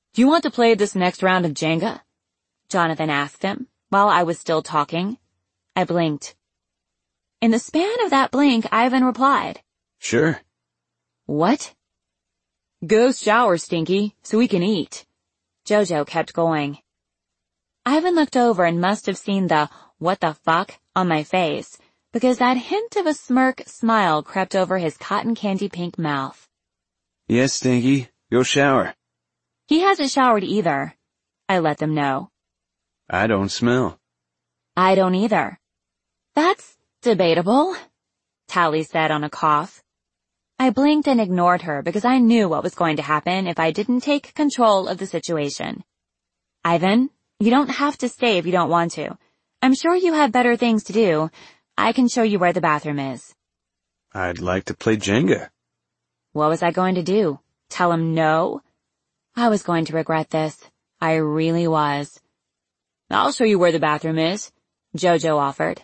Do you want to play this next round of Jenga? Jonathan asked him, while I was still talking. I blinked. In the span of that blink, Ivan replied. Sure. What? Go shower, Stinky, so we can eat. Jojo kept going. Ivan looked over and must have seen the what the fuck on my face, because that hint of a smirk smile crept over his cotton candy pink mouth. Yes, Stinky, go shower. He hasn't showered either. I let them know. I don't smell. I don't either. That's debatable, Tally said on a cough. I blinked and ignored her because I knew what was going to happen if I didn't take control of the situation. Ivan, you don't have to stay if you don't want to. I'm sure you have better things to do. I can show you where the bathroom is. I'd like to play Jenga. What was I going to do? Tell him no? I was going to regret this. I really was. I'll show you where the bathroom is, Jojo offered.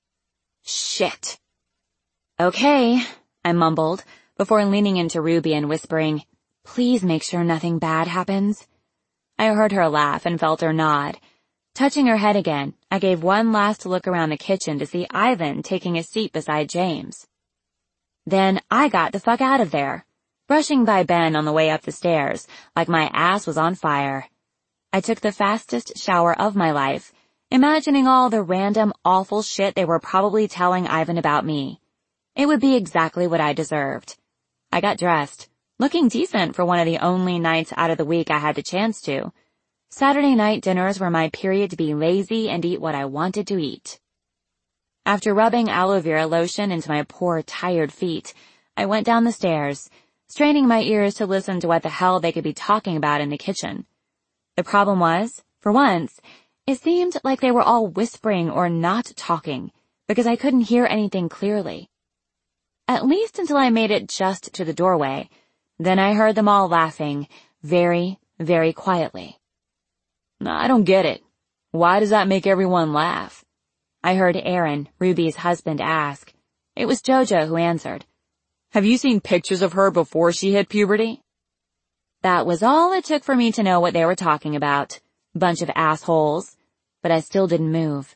Shit. Okay, I mumbled, before leaning into Ruby and whispering, please make sure nothing bad happens. I heard her laugh and felt her nod. Touching her head again, I gave one last look around the kitchen to see Ivan taking a seat beside James. Then I got the fuck out of there, brushing by Ben on the way up the stairs, like my ass was on fire. I took the fastest shower of my life, imagining all the random awful shit they were probably telling Ivan about me. It would be exactly what I deserved. I got dressed, looking decent for one of the only nights out of the week I had the chance to. Saturday night dinners were my period to be lazy and eat what I wanted to eat. After rubbing aloe vera lotion into my poor, tired feet, I went down the stairs, straining my ears to listen to what the hell they could be talking about in the kitchen. The problem was, for once, it seemed like they were all whispering or not talking, because I couldn't hear anything clearly. At least until I made it just to the doorway. Then I heard them all laughing, very, very quietly. I don't get it. Why does that make everyone laugh? I heard Aaron, Ruby's husband, ask. It was Jojo who answered. Have you seen pictures of her before she hit puberty? That was all it took for me to know what they were talking about. Bunch of assholes. But I still didn't move.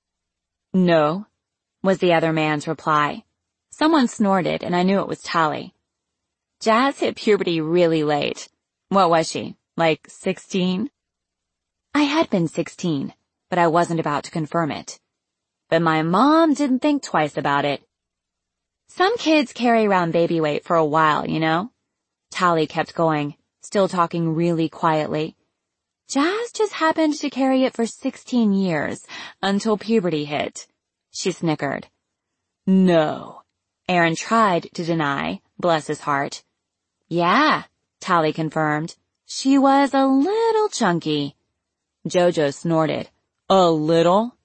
No, was the other man's reply. Someone snorted, and I knew it was Tally. Jazz hit puberty really late. What was she, like 16? I had been 16, but I wasn't about to confirm it. But my mom didn't think twice about it. Some kids carry around baby weight for a while, you know? Tally kept going, still talking really quietly. Jazz just happened to carry it for 16 years, until puberty hit. She snickered. No. Aaron tried to deny, bless his heart. Yeah, Tally confirmed. She was a little chunky. Jojo snorted. A little?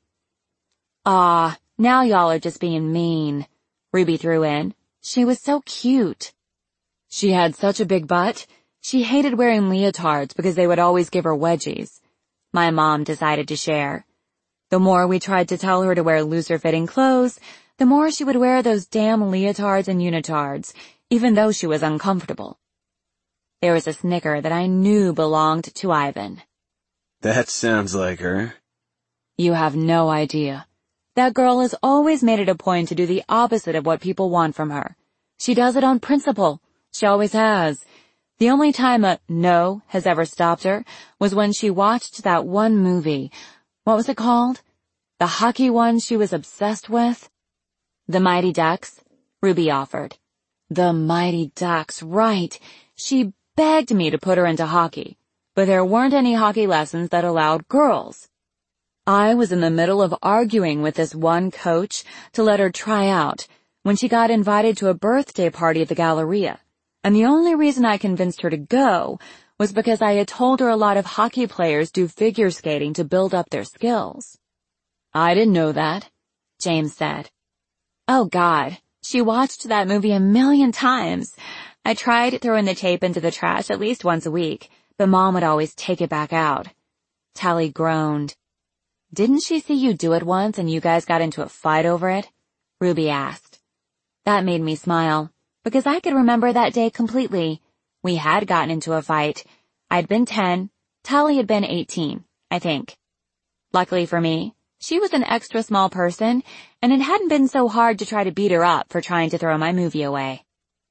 Now y'all are just being mean, Ruby threw in. She was so cute. She had such a big butt. She hated wearing leotards because they would always give her wedgies. My mom decided to share. The more we tried to tell her to wear looser-fitting clothes, the more she would wear those damn leotards and unitards, even though she was uncomfortable. There was a snicker that I knew belonged to Ivan. That sounds like her. You have no idea. That girl has always made it a point to do the opposite of what people want from her. She does it on principle. She always has. The only time a no has ever stopped her was when she watched that one movie. What was it called? The hockey one she was obsessed with? The Mighty Ducks, Ruby offered. The Mighty Ducks, right. She begged me to put her into hockey, but there weren't any hockey lessons that allowed girls. I was in the middle of arguing with this one coach to let her try out when she got invited to a birthday party at the Galleria, and the only reason I convinced her to go was because I had told her a lot of hockey players do figure skating to build up their skills. I didn't know that, James said. Oh God, she watched that movie a million times. I tried throwing the tape into the trash at least once a week, but Mom would always take it back out. Tally groaned. Didn't she see you do it once and you guys got into a fight over it? Ruby asked. That made me smile, because I could remember that day completely. We had gotten into a fight. I'd been 10, Tally had been 18, I think. Luckily for me, she was an extra small person, and it hadn't been so hard to try to beat her up for trying to throw my movie away.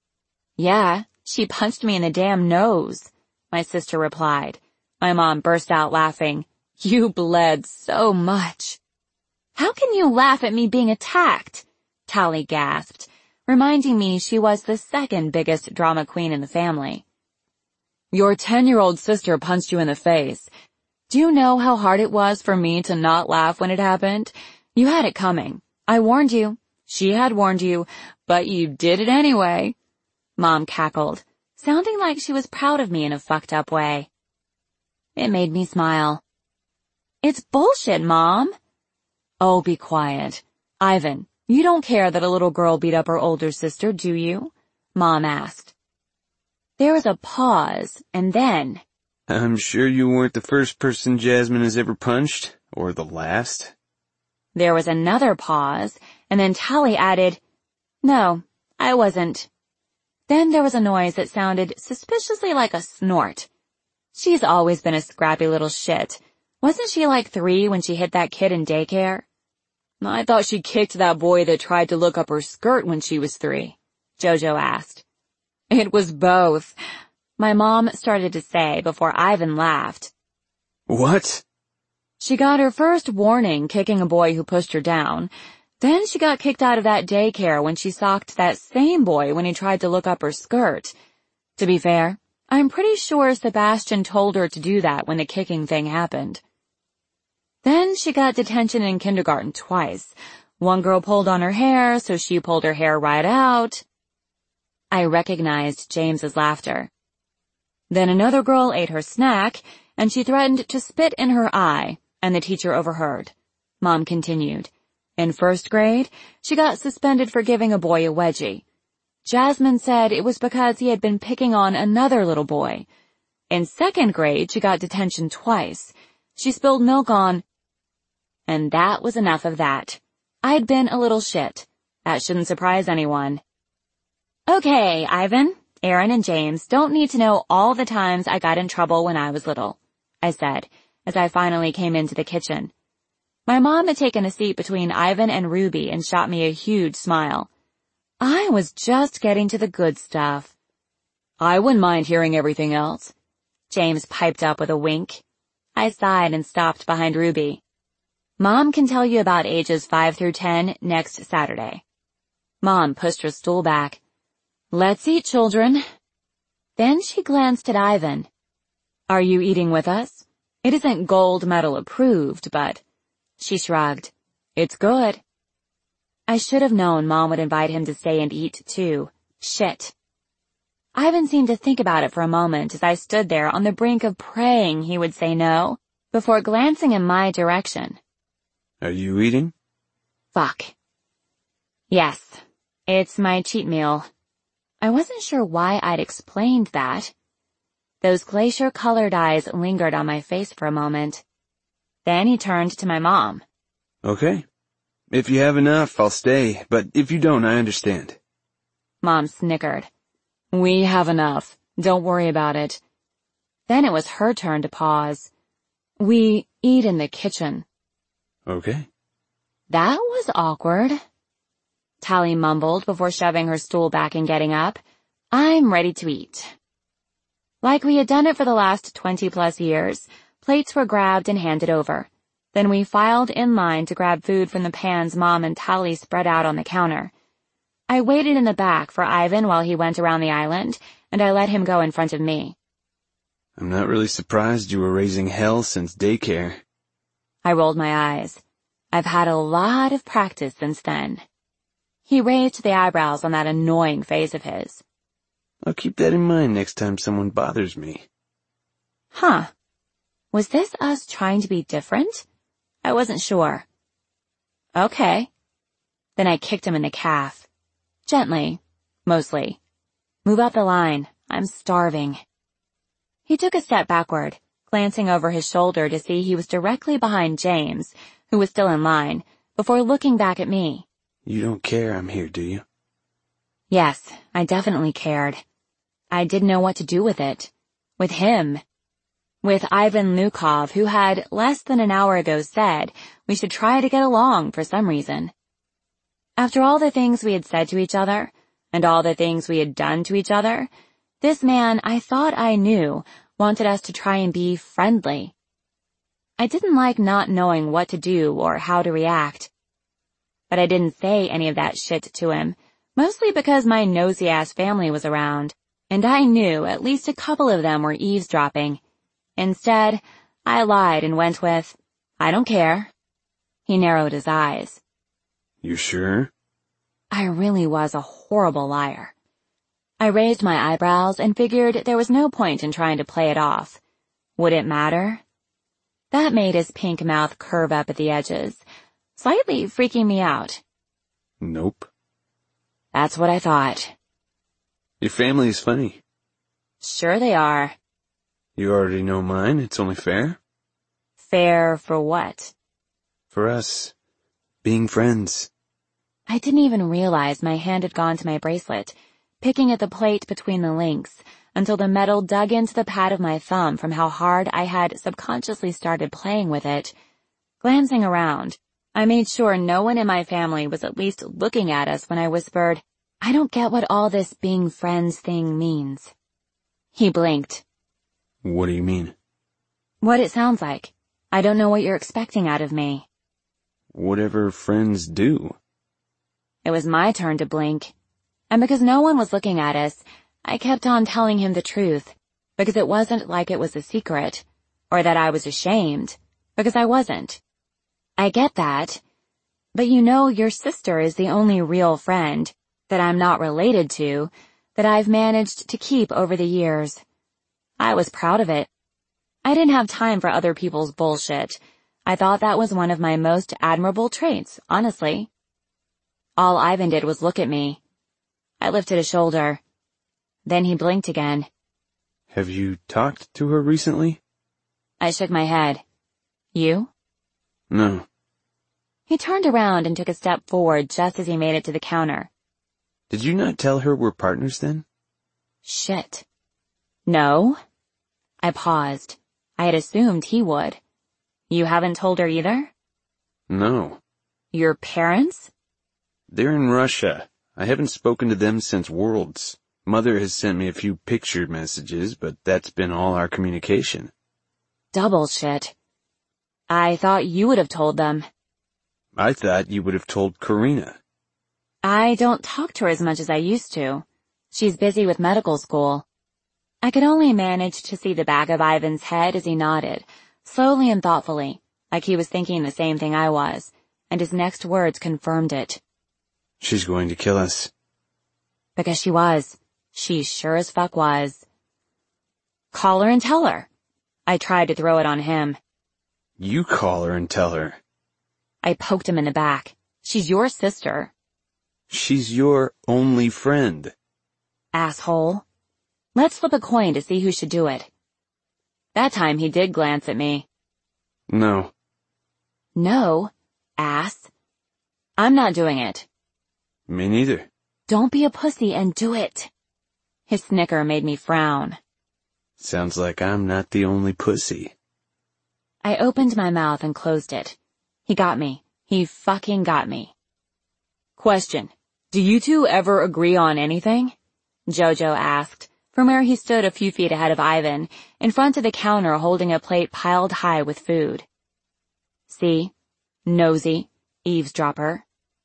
Yeah, she punched me in the damn nose, my sister replied. My mom burst out laughing. You bled so much. How can you laugh at me being attacked? Tally gasped, reminding me she was the second biggest drama queen in the family. Your 10-year-old sister punched you in the face. Do you know how hard it was for me to not laugh when it happened? You had it coming. I warned you. She had warned you, but you did it anyway. Mom cackled, sounding like she was proud of me in a fucked up way. It made me smile. It's bullshit, Mom. Oh, be quiet. Ivan, you don't care that a little girl beat up her older sister, do you? Mom asked. There was a pause, and then... I'm sure you weren't the first person Jasmine has ever punched, or the last. There was another pause, and then Tally added, No, I wasn't. Then there was a noise that sounded suspiciously like a snort. She's always been a scrappy little shit. Wasn't she like 3 when she hit that kid in daycare? I thought she kicked that boy that tried to look up her skirt when she was 3, Jojo asked. It was both, my mom started to say before Ivan laughed. What? She got her first warning kicking a boy who pushed her down. Then she got kicked out of that daycare when she socked that same boy when he tried to look up her skirt. To be fair, I'm pretty sure Sebastian told her to do that when the kicking thing happened. Then she got detention in kindergarten twice. One girl pulled on her hair, so she pulled her hair right out. I recognized James's laughter. Then another girl ate her snack, and she threatened to spit in her eye, and the teacher overheard. Mom continued. In 1st grade, she got suspended for giving a boy a wedgie. Jasmine said it was because he had been picking on another little boy. In 2nd grade, she got detention twice. She spilled milk on... And that was enough of that. I'd been a little shit. That shouldn't surprise anyone. Okay, Ivan, Aaron, and James don't need to know all the times I got in trouble when I was little, I said, as I finally came into the kitchen. My mom had taken a seat between Ivan and Ruby and shot me a huge smile. I was just getting to the good stuff. I wouldn't mind hearing everything else. James piped up with a wink. I sighed and stopped behind Ruby. Mom can tell you about ages 5 through 10 next Saturday. Mom pushed her stool back. Let's eat, children. Then she glanced at Ivan. Are you eating with us? It isn't gold medal approved, but... She shrugged. It's good. I should have known Mom would invite him to stay and eat, too. Shit. Ivan seemed to think about it for a moment as I stood there on the brink of praying he would say no, before glancing in my direction. Are you eating? Fuck. Yes. It's my cheat meal. I wasn't sure why I'd explained that. Those glacier-colored eyes lingered on my face for a moment. Then he turned to my mom. Okay. If you have enough, I'll stay, but if you don't, I understand. Mom snickered. We have enough. Don't worry about it. Then it was her turn to pause. We eat in the kitchen. Okay. That was awkward. Tally mumbled before shoving her stool back and getting up. I'm ready to eat. Like we had done it for the last 20+ years, plates were grabbed and handed over. Then we filed in line to grab food from the pans Mom and Tally spread out on the counter. I waited in the back for Ivan while he went around the island, and I let him go in front of me. I'm not really surprised you were raising hell since daycare. I rolled my eyes. I've had a lot of practice since then. He raised the eyebrows on that annoying face of his. I'll keep that in mind next time someone bothers me. Huh. Was this us trying to be different? I wasn't sure. Okay. Then I kicked him in the calf. Gently. Mostly. Move up the line. I'm starving. He took a step backward, glancing over his shoulder to see he was directly behind James, who was still in line, before looking back at me. You don't care I'm here, do you? Yes, I definitely cared. I didn't know what to do with it. With him. with Ivan Lukov, who had less than an hour ago said we should try to get along for some reason. After all the things we had said to each other, and all the things we had done to each other, this man I thought I knew wanted us to try and be friendly. I didn't like not knowing what to do or how to react. But I didn't say any of that shit to him, mostly because my nosy-ass family was around, and I knew at least a couple of them were eavesdropping. Instead, I lied and went with, "I don't care." He narrowed his eyes. You sure? I really was a horrible liar. I raised my eyebrows and figured there was no point in trying to play it off. Would it matter? That made his pink mouth curve up at the edges, slightly freaking me out. Nope. That's what I thought. Your family is funny. Sure they are. You already know mine, it's only fair. Fair for what? For us, being friends. I didn't even realize my hand had gone to my bracelet, picking at the plate between the links, until the metal dug into the pad of my thumb from how hard I had subconsciously started playing with it. Glancing around, I made sure no one in my family was at least looking at us when I whispered, "I don't get what all this being friends thing means." He blinked. What do you mean? What it sounds like. I don't know what you're expecting out of me. Whatever friends do. It was my turn to blink. And because no one was looking at us, I kept on telling him the truth, because it wasn't like it was a secret, or that I was ashamed, because I wasn't. I get that, but you know your sister is the only real friend, that I'm not related to, that I've managed to keep over the years. I was proud of it. I didn't have time for other people's bullshit. I thought that was one of my most admirable traits, honestly. All Ivan did was look at me. I lifted a shoulder. Then he blinked again. Have you talked to her recently? I shook my head. You? No. He turned around and took a step forward just as he made it to the counter. Did you not tell her we're partners then? Shit. No? I paused. I had assumed he would. You haven't told her either? No. Your parents? They're in Russia. I haven't spoken to them since Worlds. Mother has sent me a few picture messages, but that's been all our communication. Double shit. I thought you would have told them. I thought you would have told Karina. I don't talk to her as much as I used to. She's busy with medical school. I could only manage to see the back of Ivan's head as he nodded, slowly and thoughtfully, like he was thinking the same thing I was, and his next words confirmed it. She's going to kill us. Because she was. She sure as fuck was. Call her and tell her. I tried to throw it on him. You call her and tell her. I poked him in the back. She's your sister. She's your only friend. Asshole. Let's flip a coin to see who should do it. That time he did glance at me. No. No, ass. I'm not doing it. Me neither. Don't be a pussy and do it. His snicker made me frown. Sounds like I'm not the only pussy. I opened my mouth and closed it. He got me. He fucking got me. Question. Do you two ever agree on anything? Jojo asked, from where he stood a few feet ahead of Ivan, in front of the counter holding a plate piled high with food. See? Nosy. Eavesdropper.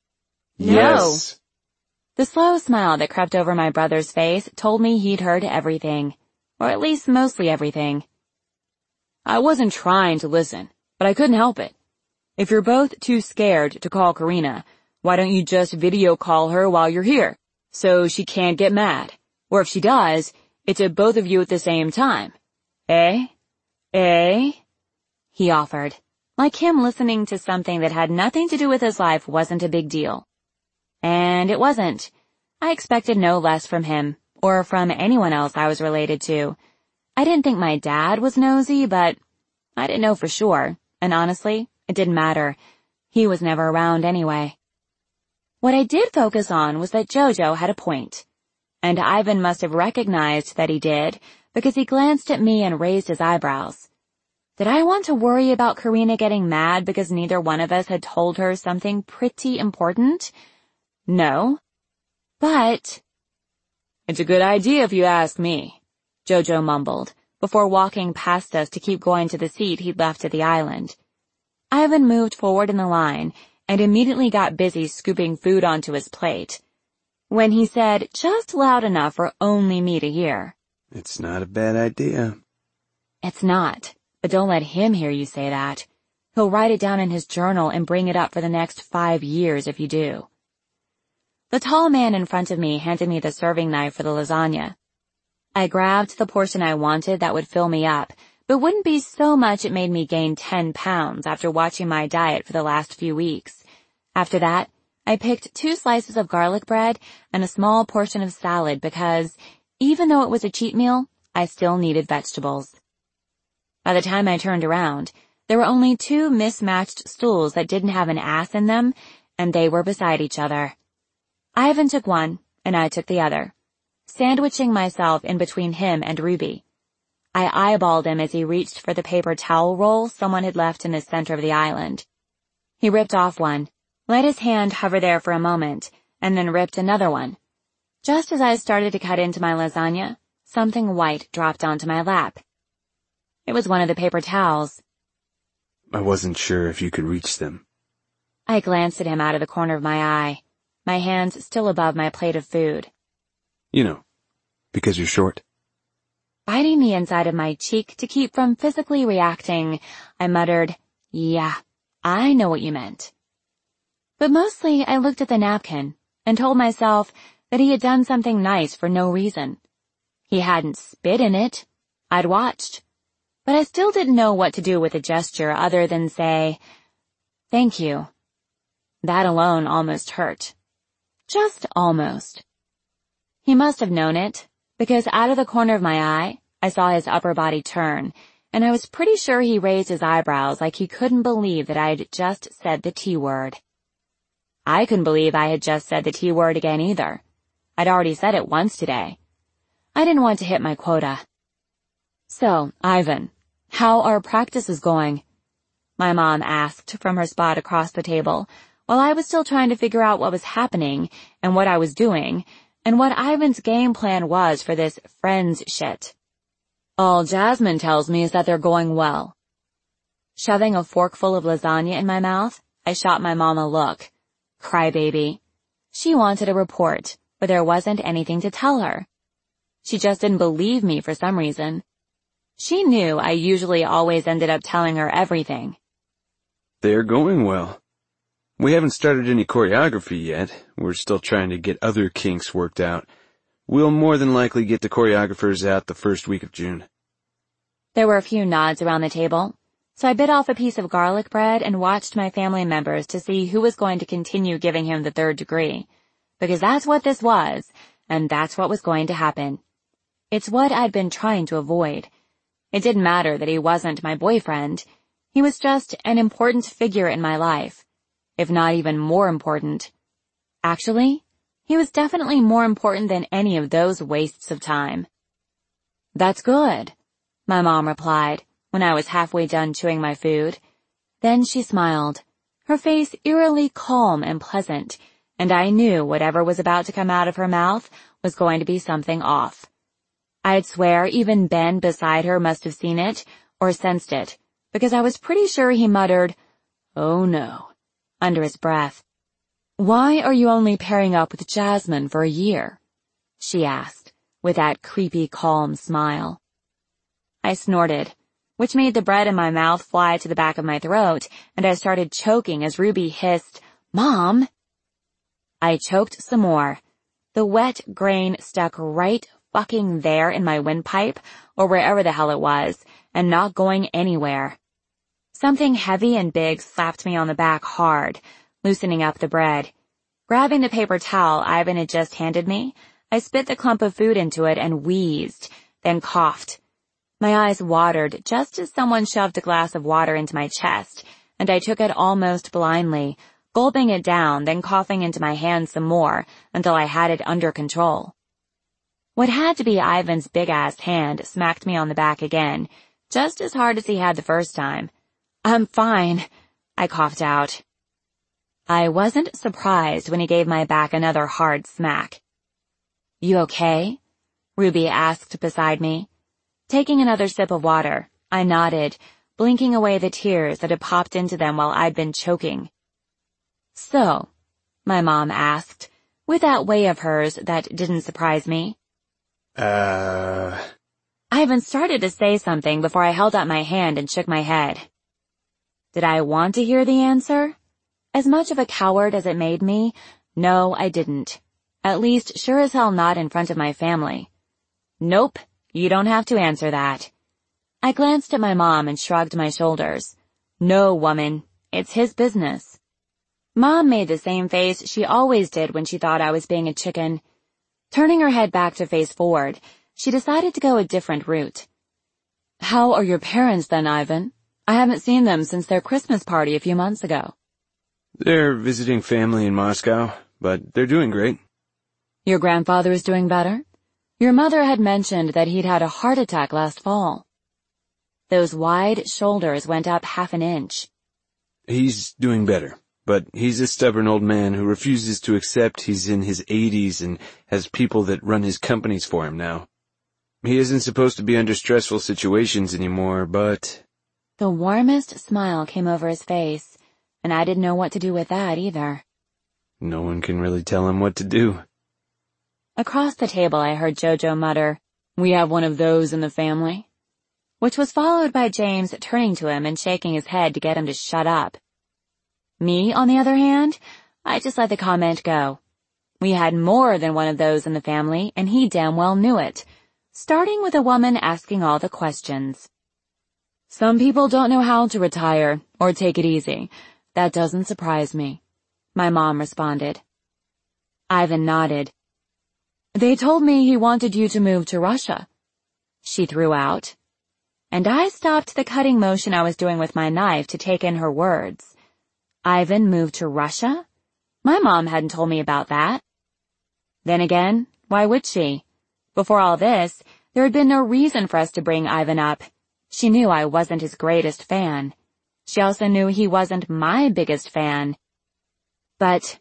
Yes. No. The slow smile that crept over my brother's face told me he'd heard everything. Or at least mostly everything. I wasn't trying to listen, but I couldn't help it. If you're both too scared to call Karina, why don't you just video call her while you're here, so she can't get mad? Or if she does, it's at both of you at the same time. Eh? Eh? He offered, like him listening to something that had nothing to do with his life wasn't a big deal. And it wasn't. I expected no less from him, or from anyone else I was related to. I didn't think my dad was nosy, but I didn't know for sure, and honestly, it didn't matter. He was never around anyway. What I did focus on was that Jojo had a point. And Ivan must have recognized that he did, because he glanced at me and raised his eyebrows. Did I want to worry about Karina getting mad because neither one of us had told her something pretty important? No. But it's a good idea if you ask me, Jojo mumbled, before walking past us to keep going to the seat he'd left at the island. Ivan moved forward in the line and immediately got busy scooping food onto his plate, when he said, just loud enough for only me to hear, "It's not a bad idea." It's not, but don't let him hear you say that. He'll write it down in his journal and bring it up for the next 5 years if you do. The tall man in front of me handed me the serving knife for the lasagna. I grabbed the portion I wanted that would fill me up, but wouldn't be so much it made me gain 10 pounds after watching my diet for the last few weeks. After that, I picked 2 slices of garlic bread and a small portion of salad because, even though it was a cheat meal, I still needed vegetables. By the time I turned around, there were only 2 mismatched stools that didn't have an ass in them, and they were beside each other. Ivan took one, and I took the other, sandwiching myself in between him and Ruby. I eyeballed him as he reached for the paper towel roll someone had left in the center of the island. He ripped off one, let his hand hover there for a moment, and then ripped another one. Just as I started to cut into my lasagna, something white dropped onto my lap. It was one of the paper towels. I wasn't sure if you could reach them. I glanced at him out of the corner of my eye, my hands still above my plate of food. You know, because you're short. Biting the inside of my cheek to keep from physically reacting, I muttered, "Yeah, I know what you meant." But mostly I looked at the napkin and told myself that he had done something nice for no reason. He hadn't spit in it. I'd watched. But I still didn't know what to do with the gesture other than say, "Thank you." That alone almost hurt. Just almost. He must have known it, because out of the corner of my eye, I saw his upper body turn, and I was pretty sure he raised his eyebrows like he couldn't believe that I'd just said the T-word. I couldn't believe I had just said the T-word again either. I'd already said it once today. I didn't want to hit my quota. "So, Ivan, how are practices going?" my mom asked from her spot across the table, while I was still trying to figure out what was happening and what I was doing, and what Ivan's game plan was for this friends shit. "All Jasmine tells me is that they're going well." Shoving a forkful of lasagna in my mouth, I shot my mom a look. Crybaby. She wanted a report, but there wasn't anything to tell her. She just didn't believe me for some reason. She knew I usually always ended up telling her everything. They're going well. We haven't started any choreography yet. We're still trying to get other kinks worked out. We'll more than likely get the choreographers out the first week of June. There were a few nods around the table, so I bit off a piece of garlic bread and watched my family members to see who was going to continue giving him the 3rd degree. Because that's what this was, and that's what was going to happen. It's what I'd been trying to avoid. It didn't matter that he wasn't my boyfriend. He was just an important figure in my life, if not even more important. Actually, he was definitely more important than any of those wastes of time. "That's good," my mom replied when I was halfway done chewing my food. Then she smiled, her face eerily calm and pleasant, and I knew whatever was about to come out of her mouth was going to be something off. I'd swear even Ben beside her must have seen it or sensed it, because I was pretty sure he muttered, "Oh no," under his breath. "Why are you only pairing up with Jasmine for a year?" she asked, with that creepy calm smile. I snorted, which made the bread in my mouth fly to the back of my throat, and I started choking as Ruby hissed, "Mom!" I choked some more. The wet grain stuck right fucking there in my windpipe, or wherever the hell it was, and not going anywhere. Something heavy and big slapped me on the back hard, loosening up the bread. Grabbing the paper towel Ivan had just handed me, I spit the clump of food into it and wheezed, then coughed. My eyes watered just as someone shoved a glass of water into my chest, and I took it almost blindly, gulping it down, then coughing into my hand some more until I had it under control. What had to be Ivan's big-ass hand smacked me on the back again, just as hard as he had the first time. "I'm fine," I coughed out. I wasn't surprised when he gave my back another hard smack. "You okay?" Ruby asked beside me. Taking another sip of water, I nodded, blinking away the tears that had popped into them while I'd been choking. "So," my mom asked, with that way of hers that didn't surprise me. Ivan started to say something before I held out my hand and shook my head. Did I want to hear the answer? As much of a coward as it made me, no, I didn't. At least, sure as hell not in front of my family. "Nope, you don't have to answer that." I glanced at my mom and shrugged my shoulders. "No, woman, it's his business." Mom made the same face she always did when she thought I was being a chicken. Turning her head back to face forward, she decided to go a different route. "How are your parents then, Ivan? I haven't seen them since their Christmas party a few months ago." They're visiting family in Moscow, but they're doing great. "Your grandfather is doing better? Your mother had mentioned that he'd had a heart attack last fall." Those wide shoulders went up half an inch. He's doing better, but he's a stubborn old man who refuses to accept he's in his 80s and has people that run his companies for him now. He isn't supposed to be under stressful situations anymore, but... The warmest smile came over his face, and I didn't know what to do with that either. No one can really tell him what to do. Across the table I heard Jojo mutter, "We have one of those in the family," which was followed by James turning to him and shaking his head to get him to shut up. Me, on the other hand, I just let the comment go. We had more than one of those in the family, and he damn well knew it, starting with a woman asking all the questions. "Some people don't know how to retire or take it easy. That doesn't surprise me," my mom responded. Ivan nodded. "They told me he wanted you to move to Russia," she threw out. And I stopped the cutting motion I was doing with my knife to take in her words. Ivan moved to Russia? My mom hadn't told me about that. Then again, why would she? Before all this, there had been no reason for us to bring Ivan up. She knew I wasn't his greatest fan. She also knew he wasn't my biggest fan. But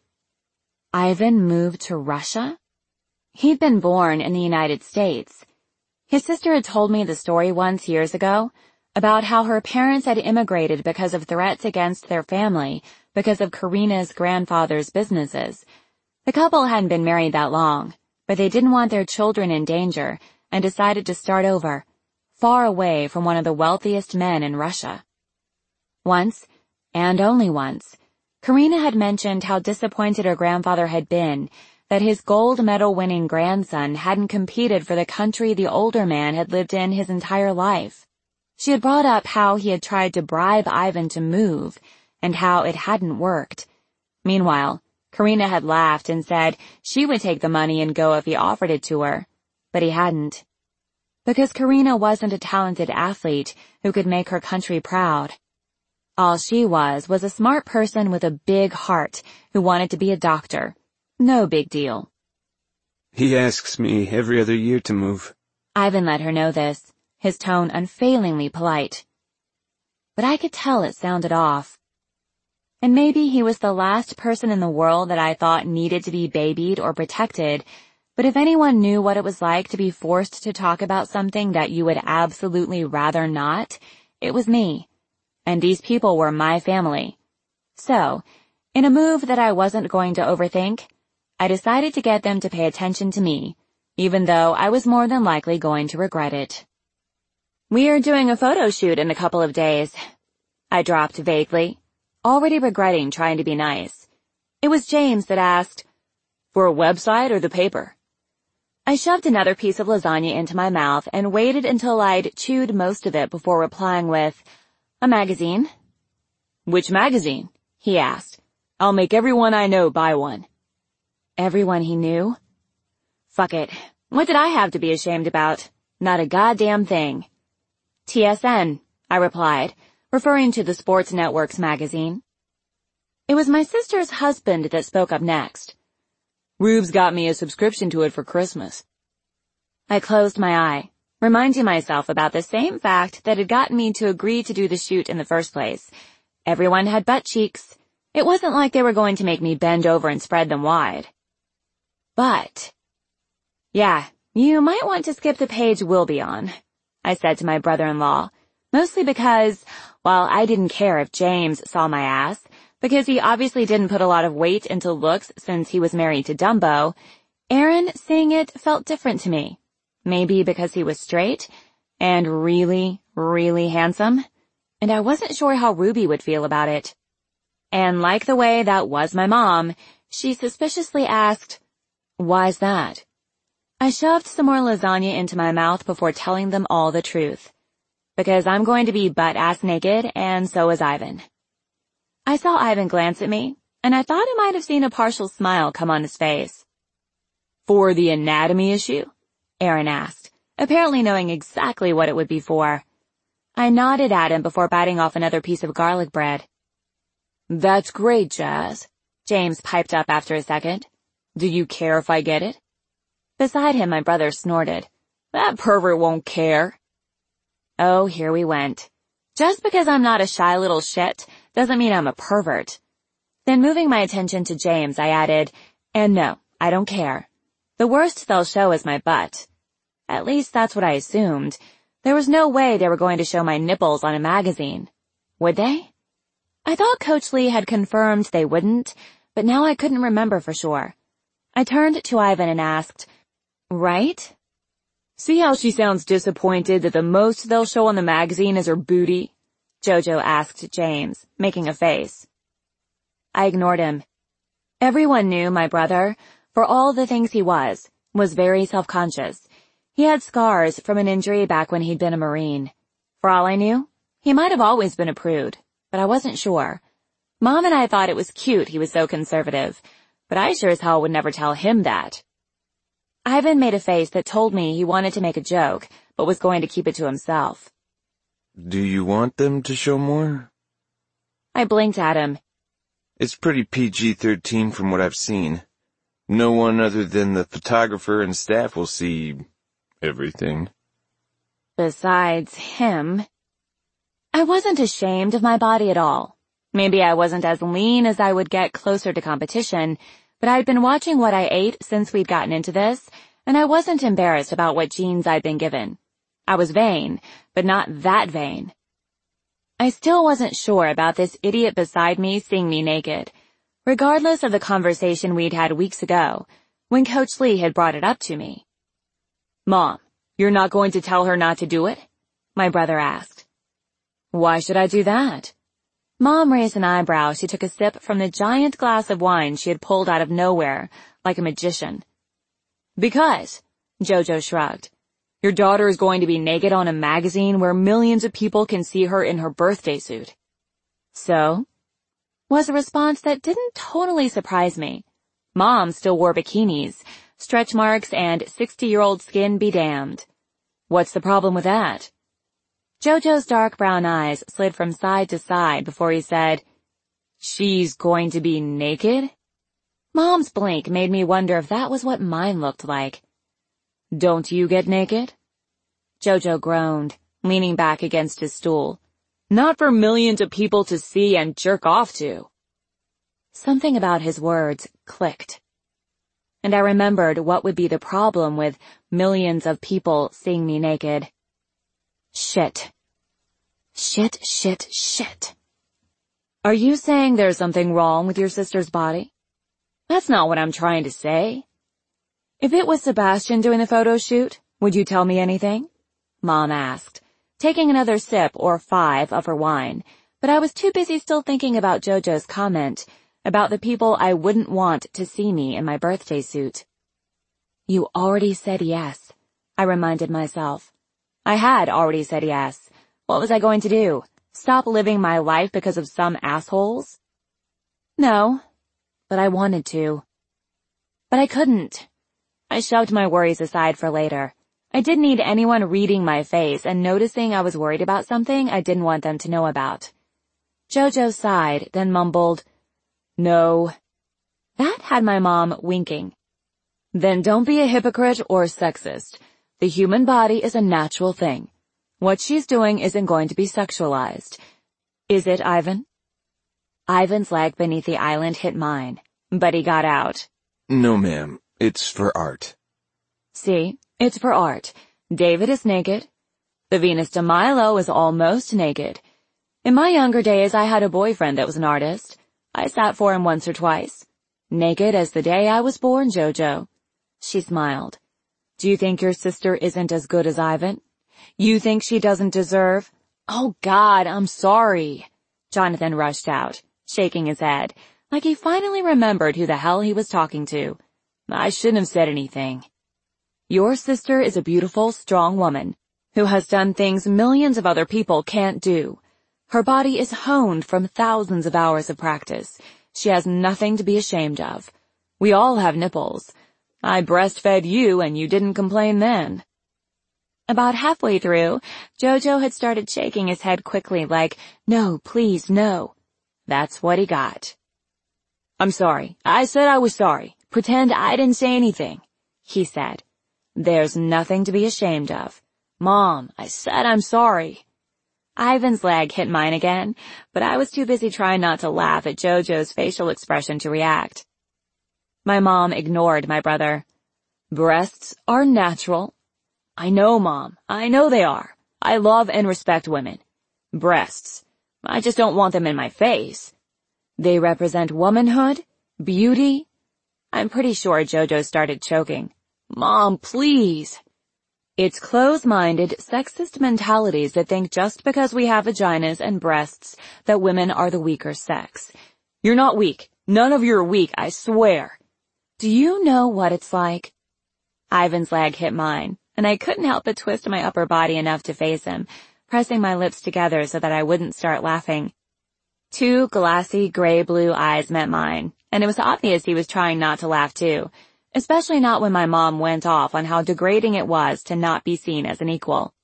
Ivan moved to Russia? He'd been born in the United States. His sister had told me the story once years ago about how her parents had immigrated because of threats against their family because of Karina's grandfather's businesses. The couple hadn't been married that long, but they didn't want their children in danger and decided to start over, far away from one of the wealthiest men in Russia. Once, and only once, Karina had mentioned how disappointed her grandfather had been that his gold medal-winning grandson hadn't competed for the country the older man had lived in his entire life. She had brought up how he had tried to bribe Ivan to move, and how it hadn't worked. Meanwhile, Karina had laughed and said she would take the money and go if he offered it to her, but he hadn't. Because Karina wasn't a talented athlete who could make her country proud. All she was a smart person with a big heart who wanted to be a doctor. No big deal. He asks me every other year to move. Ivan let her know this, his tone unfailingly polite. But I could tell it sounded off. And maybe he was the last person in the world that I thought needed to be babied or protected, but if anyone knew what it was like to be forced to talk about something that you would absolutely rather not, it was me. And these people were my family. So, in a move that I wasn't going to overthink, I decided to get them to pay attention to me, even though I was more than likely going to regret it. "We are doing a photo shoot in a couple of days," I dropped vaguely, already regretting trying to be nice. It was James that asked, "For a website or the paper?" I shoved another piece of lasagna into my mouth and waited until I'd chewed most of it before replying with, "A magazine." "Which magazine?" he asked. "I'll make everyone I know buy one." Everyone he knew? Fuck it. What did I have to be ashamed about? Not a goddamn thing. "TSN," I replied, referring to the Sports Network's magazine. It was my sister's husband that spoke up next. "Rube's got me a subscription to it for Christmas." I closed my eye, reminding myself about the same fact that had gotten me to agree to do the shoot in the first place. Everyone had butt cheeks. It wasn't like they were going to make me bend over and spread them wide. But, yeah, you might want to skip the page we'll be on, I said to my brother-in-law, mostly because, well, I didn't care if James saw my ass, because he obviously didn't put a lot of weight into looks since he was married to Dumbo. Aaron seeing it felt different to me. Maybe because he was straight and really, really handsome, and I wasn't sure how Ruby would feel about it. And like the way that was my mom, she suspiciously asked, "Why's that?" I shoved some more lasagna into my mouth before telling them all the truth. Because I'm going to be butt-ass naked, and so is Ivan. I saw Ivan glance at me, and I thought I might have seen a partial smile come on his face. "For the anatomy issue?" Aaron asked, apparently knowing exactly what it would be for. I nodded at him before biting off another piece of garlic bread. "That's great, Jazz," James piped up after a second. "Do you care if I get it?" Beside him, my brother snorted. "That pervert won't care." Oh, here we went. Just because I'm not a shy little shit doesn't mean I'm a pervert. Then moving my attention to James, I added, "And no, I don't care. The worst they'll show is my butt." At least that's what I assumed. There was no way they were going to show my nipples on a magazine. Would they? I thought Coach Lee had confirmed they wouldn't, but now I couldn't remember for sure. I turned to Ivan and asked, "Right?" "See how she sounds disappointed that the most they'll show on the magazine is her booty?" Jojo asked James, making a face. I ignored him. Everyone knew my brother, for all the things he was very self-conscious. He had scars from an injury back when he'd been a Marine. For all I knew, he might have always been a prude, but I wasn't sure. Mom and I thought it was cute he was so conservative, but I sure as hell would never tell him that. Ivan made a face that told me he wanted to make a joke, but was going to keep it to himself. "Do you want them to show more?" I blinked at him. "It's pretty PG-13 from what I've seen. No one other than the photographer and staff will see everything." Besides him. I wasn't ashamed of my body at all. Maybe I wasn't as lean as I would get closer to competition, but I'd been watching what I ate since we'd gotten into this, and I wasn't embarrassed about what genes I'd been given. I was vain, but not that vain. I still wasn't sure about this idiot beside me seeing me naked, regardless of the conversation we'd had weeks ago, when Coach Lee had brought it up to me. "Mom, you're not going to tell her not to do it?" my brother asked. "Why should I do that?" Mom raised an eyebrow. She took a sip from the giant glass of wine she had pulled out of nowhere, like a magician. "Because," Jojo shrugged, "your daughter is going to be naked on a magazine where millions of people can see her in her birthday suit." "So?" was a response that didn't totally surprise me. Mom still wore bikinis, stretch marks, and 60-year-old skin be damned. What's the problem with that? Jojo's dark brown eyes slid from side to side before he said, "She's going to be naked?" Mom's blink made me wonder if that was what mine looked like. "Don't you get naked?" Jojo groaned, leaning back against his stool. "Not for millions of people to see and jerk off to." Something about his words clicked. And I remembered what would be the problem with millions of people seeing me naked. Shit. Shit, shit, shit. "Are you saying there's something wrong with your sister's body?" "That's not what I'm trying to say." "If it was Sebastian doing the photo shoot, would you tell me anything?" Mom asked, taking another sip or 5 of her wine, but I was too busy still thinking about Jojo's comment about the people I wouldn't want to see me in my birthday suit. "You already said yes," I reminded myself. I had already said yes. What was I going to do? Stop living my life because of some assholes? No, but I wanted to. But I couldn't. I shoved my worries aside for later. I didn't need anyone reading my face and noticing I was worried about something I didn't want them to know about. Jojo sighed, then mumbled, "No." That had my mom winking. "Then don't be a hypocrite or sexist. The human body is a natural thing. What she's doing isn't going to be sexualized. Is it, Ivan? Ivan's leg beneath the island hit mine, but he got out. No, ma'am. It's for art. See, it's for art. David is naked. The Venus de Milo is almost naked. In my younger days, I had a boyfriend that was an artist. I sat for him once or twice. Naked as the day I was born, Jojo. She smiled. Do you think your sister isn't as good as Ivan? You think she doesn't deserve? Oh God, I'm sorry. Jonathan rushed out, shaking his head, like he finally remembered who the hell he was talking to. I shouldn't have said anything. Your sister is a beautiful, strong woman who has done things millions of other people can't do. Her body is honed from thousands of hours of practice. She has nothing to be ashamed of. We all have nipples. I breastfed you and you didn't complain then. About halfway through, Jojo had started shaking his head quickly like, no, please, no. That's what he got. I'm sorry. I said I was sorry. Pretend I didn't say anything, he said. There's nothing to be ashamed of. Mom, I said I'm sorry. Ivan's leg hit mine again, but I was too busy trying not to laugh at Jojo's facial expression to react. My mom ignored my brother. Breasts are natural. I know, Mom. I know they are. I love and respect women. Breasts. I just don't want them in my face. They represent womanhood, beauty. I'm pretty sure Jojo started choking. Mom, please. It's close-minded, sexist mentalities that think just because we have vaginas and breasts that women are the weaker sex. You're not weak. None of you are weak, I swear. Do you know what it's like? Ivan's leg hit mine, and I couldn't help but twist my upper body enough to face him, pressing my lips together so that I wouldn't start laughing. Two glassy gray-blue eyes met mine, and it was obvious he was trying not to laugh too, especially not when my mom went off on how degrading it was to not be seen as an equal.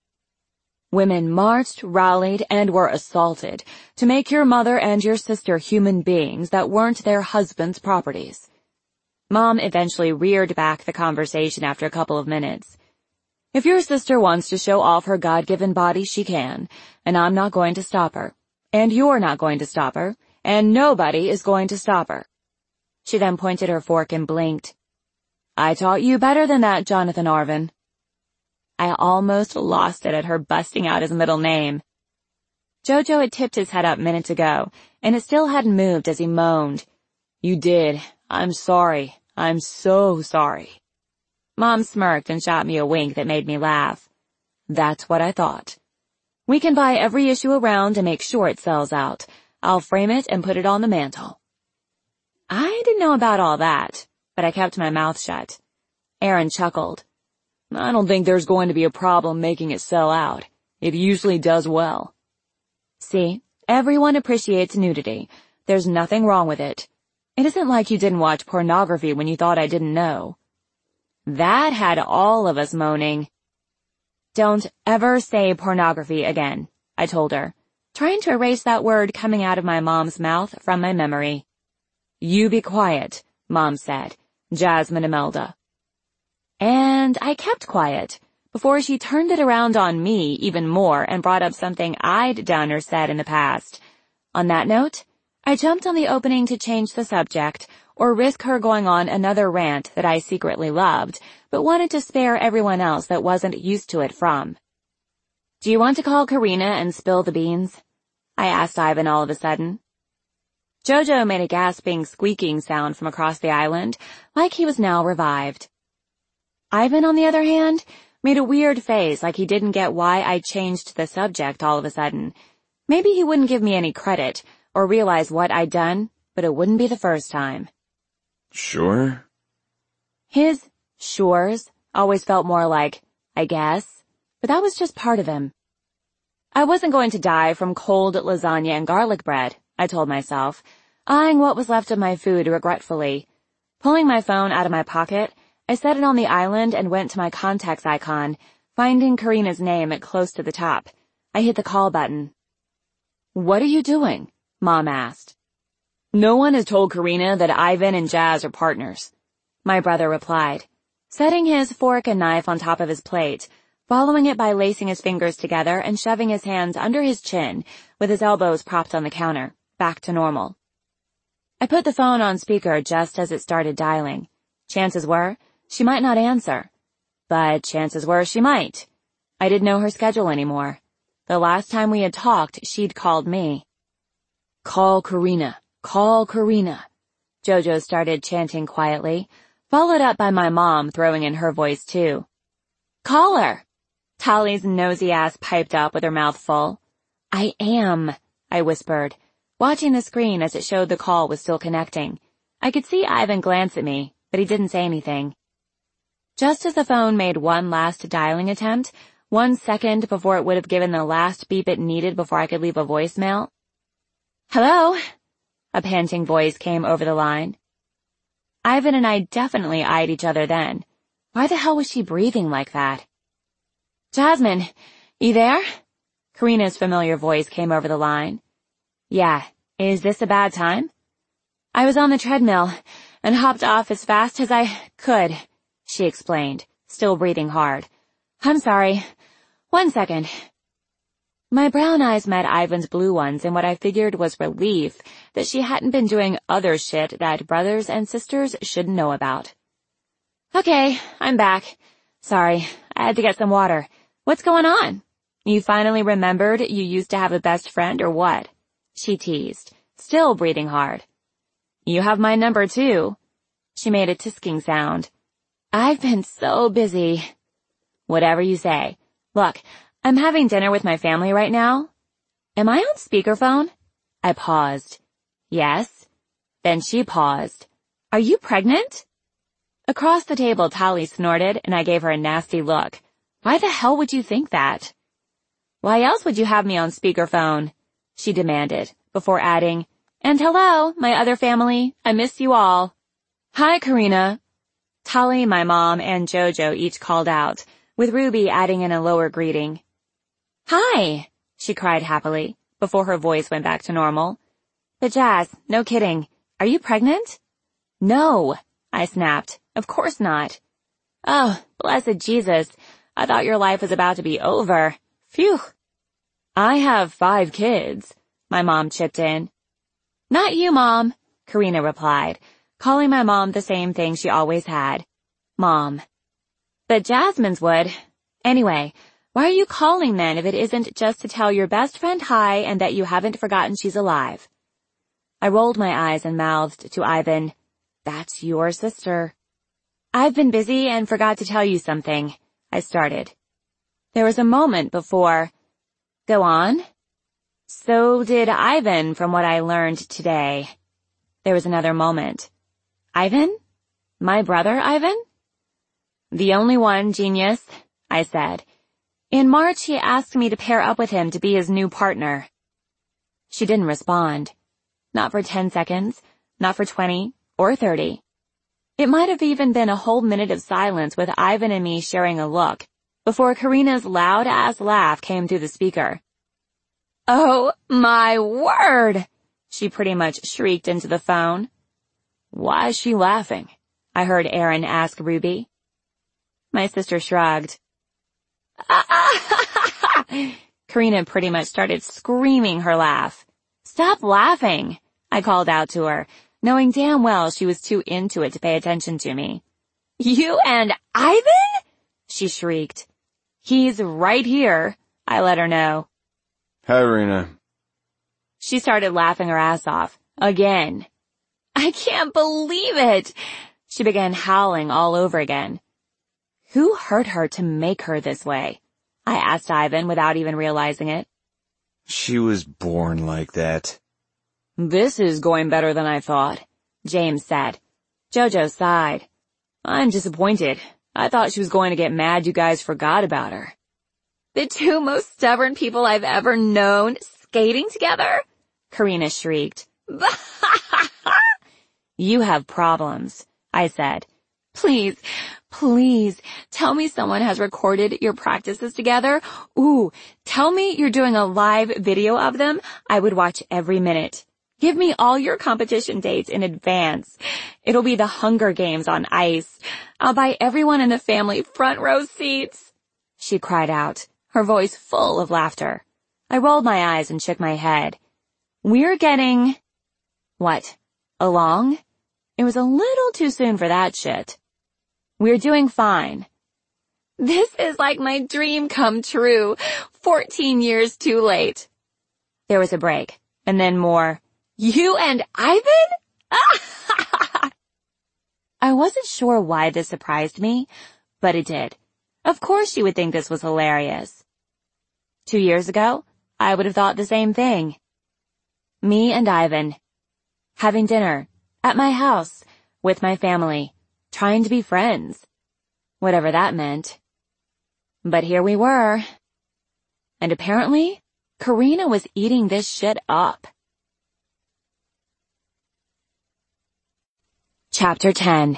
Women marched, rallied, and were assaulted to make your mother and your sister human beings that weren't their husbands' properties. Mom eventually reared back the conversation after a couple of minutes. If your sister wants to show off her God-given body, she can, and I'm not going to stop her. And you're not going to stop her, and nobody is going to stop her. She then pointed her fork and blinked. I taught you better than that, Jonathan Arvin. I almost lost it at her busting out his middle name. Jojo had tipped his head up minutes ago, and it still hadn't moved as he moaned. You did. I'm sorry. I'm so sorry. Mom smirked and shot me a wink that made me laugh. That's what I thought. We can buy every issue around and make sure it sells out. I'll frame it and put it on the mantle. I didn't know about all that, but I kept my mouth shut. Aaron chuckled. I don't think there's going to be a problem making it sell out. It usually does well. See, everyone appreciates nudity. There's nothing wrong with it. It isn't like you didn't watch pornography when you thought I didn't know. That had all of us moaning. Don't ever say pornography again, I told her, trying to erase that word coming out of my mom's mouth from my memory. You be quiet, Mom said, Jasmine Imelda. And I kept quiet before she turned it around on me even more and brought up something I'd done or said in the past. On that note, I jumped on the opening to change the subject or risk her going on another rant that I secretly loved, but wanted to spare everyone else that wasn't used to it from. Do you want to call Karina and spill the beans? I asked Ivan all of a sudden. Jojo made a gasping, squeaking sound from across the island, like he was now revived. Ivan, on the other hand, made a weird face like he didn't get why I changed the subject all of a sudden. Maybe he wouldn't give me any credit or realize what I'd done, but it wouldn't be the first time. Sure? His sures always felt more like, I guess, but that was just part of him. I wasn't going to die from cold lasagna and garlic bread, I told myself, eyeing what was left of my food regretfully. Pulling my phone out of my pocket, I set it on the island and went to my contacts icon, finding Karina's name at close to the top. I hit the call button. What are you doing? Mom asked. No one has told Karina that Ivan and Jazz are partners. My brother replied. setting his fork and knife on top of his plate, following it by lacing his fingers together and shoving his hands under his chin with his elbows propped on the counter, back to normal. I put the phone on speaker just as it started dialing. Chances were, she might not answer. But chances were she might. I didn't know her schedule anymore. The last time we had talked, she'd called me. "Call Karina. Call Karina." Jojo started chanting quietly, followed up by my mom throwing in her voice too. "Call her." Tali's nosy ass piped up with her mouth full. "I am," I whispered, watching the screen as it showed the call was still connecting. I could see Ivan glance at me, but he didn't say anything. Just as the phone made one last dialing attempt, 1 second before it would have given the last beep it needed before I could leave a voicemail. "Hello?" A panting voice came over the line. Ivan and I definitely eyed each other then. Why the hell was she breathing like that? "Jasmine, you there?" Karina's familiar voice came over the line. "Yeah, is this a bad time?" "I was on the treadmill and hopped off as fast as I could," she explained, still breathing hard. "I'm sorry. 1 second." My brown eyes met Ivan's blue ones in what I figured was relief that she hadn't been doing other shit that brothers and sisters shouldn't know about. "Okay, I'm back. Sorry, I had to get some water. What's going on? You finally remembered you used to have a best friend or what?" she teased, still breathing hard. "You have my number too." She made a tisking sound. "I've been so busy." "Whatever you say. Look, I'm having dinner with my family right now." "Am I on speakerphone?" I paused. "Yes." Then she paused. "Are you pregnant?" Across the table, Tali snorted, and I gave her a nasty look. "Why the hell would you think that?" "Why else would you have me on speakerphone?" she demanded, before adding, "And hello, my other family. I miss you all." "Hi, Karina." Tali, my mom, and Jojo each called out, with Ruby adding in a lower greeting. "Hi," she cried happily, before her voice went back to normal. "But Jazz, no kidding. Are you pregnant?" "No," I snapped. "Of course not." "Oh, blessed Jesus. I thought your life was about to be over. Phew." "I have 5 kids," my mom chipped in. "Not you, Mom," Karina replied, calling my mom the same thing she always had. Mom. "But Jasmine's would. Anyway, why are you calling then if it isn't just to tell your best friend hi and that you haven't forgotten she's alive?" I rolled my eyes and mouthed to Ivan, "That's your sister." "I've been busy and forgot to tell you something," I started. There was a moment before, "Go on." "So did Ivan from what I learned today." There was another moment. "Ivan? My brother Ivan?" "The only one, genius," I said. "In March he asked me to pair up with him to be his new partner." She didn't respond. Not for 10 seconds, not for 20 or 30. It might have even been a whole minute of silence with Ivan and me sharing a look before Karina's loud-ass laugh came through the speaker. "Oh, my word!" she pretty much shrieked into the phone. "Why is she laughing?" I heard Aaron ask Ruby. My sister shrugged. Karina pretty much started screaming her laugh. "Stop laughing," I called out to her, knowing damn well she was too into it to pay attention to me. "You and Ivan?" she shrieked. "He's right here," I let her know. Hi, Rena. She started laughing her ass off. Again. "I can't believe it!" She began howling all over again. "Who hurt her to make her this way?" I asked Ivan without even realizing it. She was born like that. "This is going better than I thought," James said. Jojo sighed. "I'm disappointed. I thought she was going to get mad you guys forgot about her." "The 2 most stubborn people I've ever known skating together?" Karina shrieked. "You have problems," I said. Please tell me someone has recorded your practices together. Ooh, tell me you're doing a live video of them. I would watch every minute. Give me all your competition dates in advance. It'll be the Hunger Games on ice. I'll buy everyone in the family front row seats," she cried out, her voice full of laughter. I rolled my eyes and shook my head. "We're getting—" "What? Along?" It was a little too soon for that shit. "We're doing fine." "This is like my dream come true. 14 years too late." There was a break, and then more. "You and Ivan?" I wasn't sure why this surprised me, but it did. Of course she would think this was hilarious. 2 years ago, I would have thought the same thing. Me and Ivan, having dinner, at my house, with my family, trying to be friends. Whatever that meant. But here we were. And apparently, Karina was eating this shit up. Chapter 10.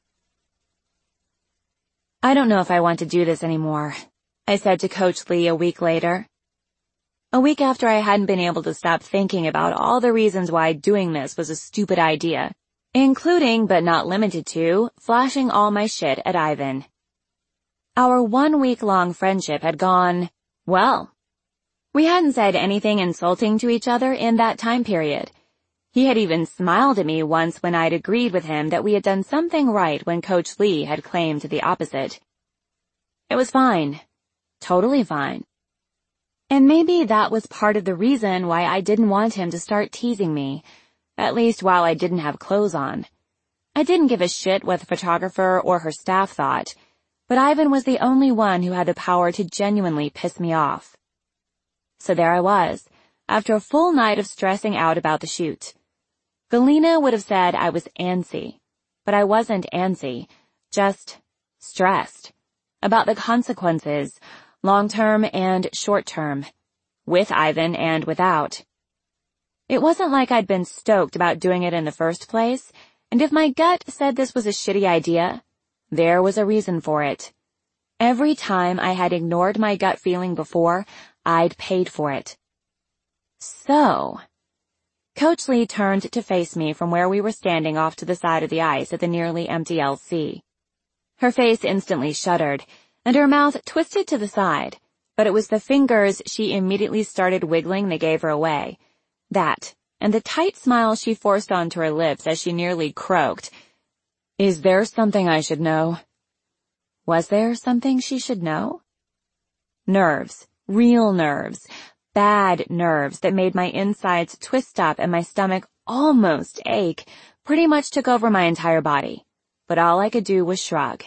"I don't know if I want to do this anymore," I said to Coach Lee a week later. A week after I hadn't been able to stop thinking about all the reasons why doing this was a stupid idea, including but not limited to flashing all my shit at Ivan. Our 1-week-long friendship had gone, well. We hadn't said anything insulting to each other in that time period. He had even smiled at me once when I'd agreed with him that we had done something right when Coach Lee had claimed the opposite. It was fine. Totally fine. And maybe that was part of the reason why I didn't want him to start teasing me, at least while I didn't have clothes on. I didn't give a shit what the photographer or her staff thought, but Ivan was the only one who had the power to genuinely piss me off. So there I was, after a full night of stressing out about the shoot. Galena would have said I was antsy, but I wasn't antsy, just stressed about the consequences, long-term and short-term, with Ivan and without. It wasn't like I'd been stoked about doing it in the first place, and if my gut said this was a shitty idea, there was a reason for it. Every time I had ignored my gut feeling before, I'd paid for it. So, Coach Lee turned to face me from where we were standing off to the side of the ice at the nearly empty LC. Her face instantly shuddered, and her mouth twisted to the side, but it was the fingers she immediately started wiggling that gave her away. That, and the tight smile she forced onto her lips as she nearly croaked. "Is there something I should know?" Was there something she should know? Nerves, real nerves, bad nerves that made my insides twist up and my stomach almost ache, pretty much took over my entire body. But all I could do was shrug.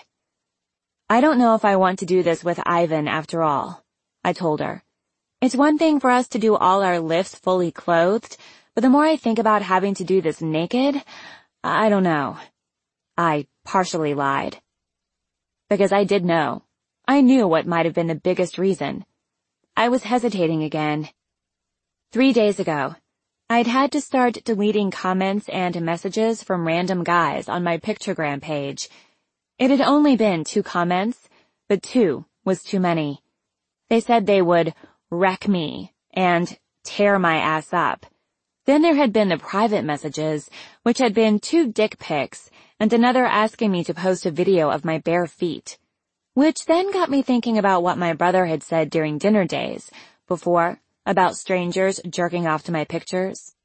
"I don't know if I want to do this with Ivan after all," I told her. "It's one thing for us to do all our lifts fully clothed, but the more I think about having to do this naked, I don't know." I partially lied. Because I did know. I knew what might have been the biggest reason. I was hesitating again. 3 days ago, I'd had to start deleting comments and messages from random guys on my Pictogram page. It had only been 2 comments, but 2 was too many. They said they would wreck me and tear my ass up. Then there had been the private messages, which had been 2 dick pics and another asking me to post a video of my bare feet. Which then got me thinking about what my brother had said during dinner days before about strangers jerking off to my pictures.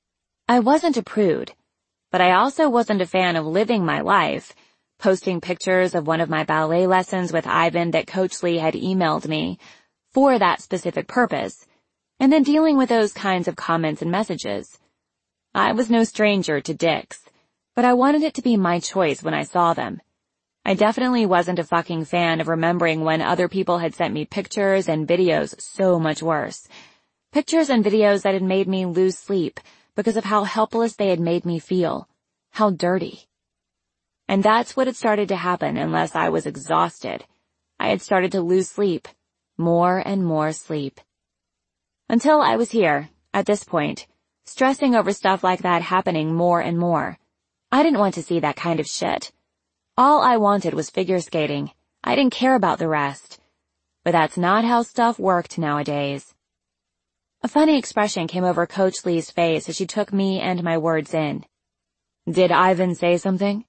I wasn't a prude, but I also wasn't a fan of living my life, posting pictures of one of my ballet lessons with Ivan that Coach Lee had emailed me for that specific purpose, and then dealing with those kinds of comments and messages. I was no stranger to dicks, but I wanted it to be my choice when I saw them. I definitely wasn't a fucking fan of remembering when other people had sent me pictures and videos so much worse. Pictures and videos that had made me lose sleep because of how helpless they had made me feel. How dirty. And that's what had started to happen unless I was exhausted. I had started to lose sleep. More and more sleep. Until I was here, at this point, stressing over stuff like that happening more and more. I didn't want to see that kind of shit. All I wanted was figure skating. I didn't care about the rest. But that's not how stuff worked nowadays. A funny expression came over Coach Lee's face as she took me and my words in. Did Ivan say something?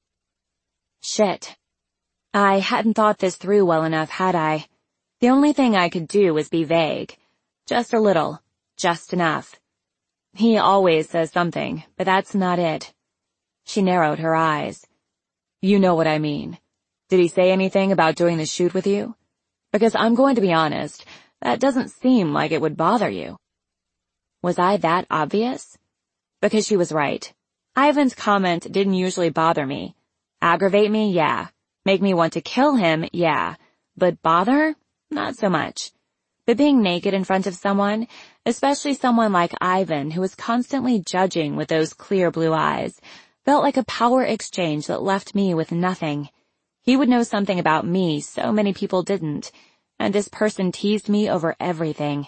Shit. I hadn't thought this through well enough, had I? The only thing I could do was be vague. Just a little. Just enough. He always says something, but that's not it. She narrowed her eyes. You know what I mean. Did he say anything about doing the shoot with you? Because I'm going to be honest, that doesn't seem like it would bother you. Was I that obvious? Because she was right. Ivan's comment didn't usually bother me. Aggravate me, yeah. Make me want to kill him, yeah. But bother? Not so much. But being naked in front of someone, especially someone like Ivan who was constantly judging with those clear blue eyes, felt like a power exchange that left me with nothing. He would know something about me so many people didn't, and this person teased me over everything.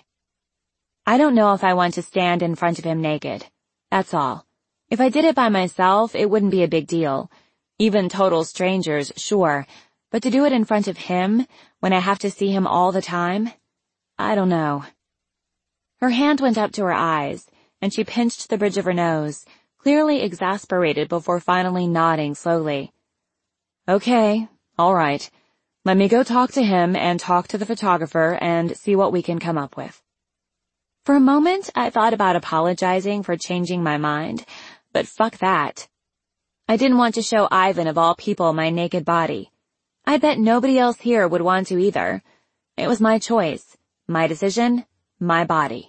I don't know if I want to stand in front of him naked. That's all. If I did it by myself, it wouldn't be a big deal. Even total strangers, sure. But to do it in front of him, when I have to see him all the time? I don't know. Her hand went up to her eyes, and she pinched the bridge of her nose, clearly exasperated before finally nodding slowly. Okay, all right. Let me go talk to him and talk to the photographer and see what we can come up with. For a moment, I thought about apologizing for changing my mind, but fuck that. I didn't want to show Ivan of all people my naked body. I bet nobody else here would want to either. It was my choice, my decision, my body.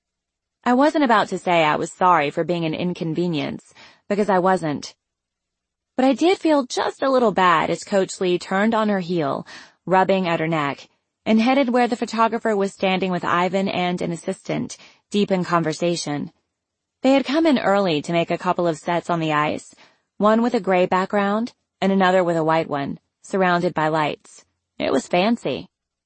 I wasn't about to say I was sorry for being an inconvenience, because I wasn't. But I did feel just a little bad as Coach Lee turned on her heel, rubbing at her neck, and headed where the photographer was standing with Ivan and an assistant, deep in conversation. They had come in early to make a couple of sets on the ice, one with a gray background and another with a white one, surrounded by lights. It was fancy.